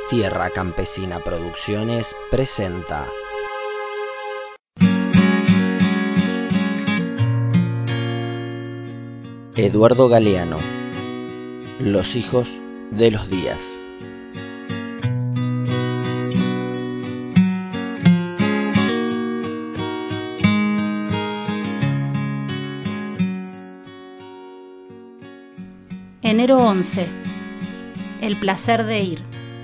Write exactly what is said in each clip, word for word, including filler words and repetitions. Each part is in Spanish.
Tierra Campesina Producciones presenta Eduardo Galeano, Los hijos de los días. Enero once. El placer de ir.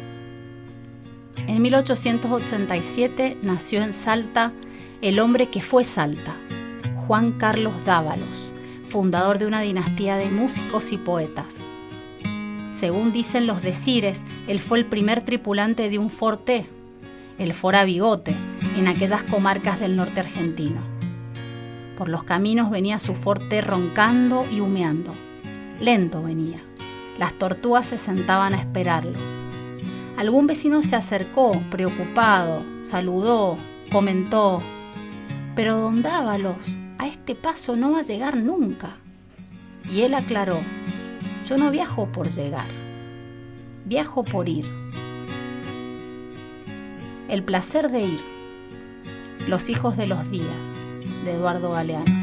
En mil ochocientos ochenta y siete nació en Salta el hombre que fue Salta, Juan Carlos Dávalos, fundador de una dinastía de músicos y poetas. Según dicen los decires, él fue el primer tripulante de un forté, el Fora Bigote, en aquellas comarcas del norte argentino. Por los caminos venía su forté roncando y humeando. Lento venía. Las tortugas se sentaban a esperarlo. Algún vecino se acercó, preocupado, saludó, comentó: «Pero don Dávalos, a este paso no va a llegar nunca». Y él aclaró: «Yo no viajo por llegar, viajo por ir». El placer de ir. Los hijos de los días, de Eduardo Galeano.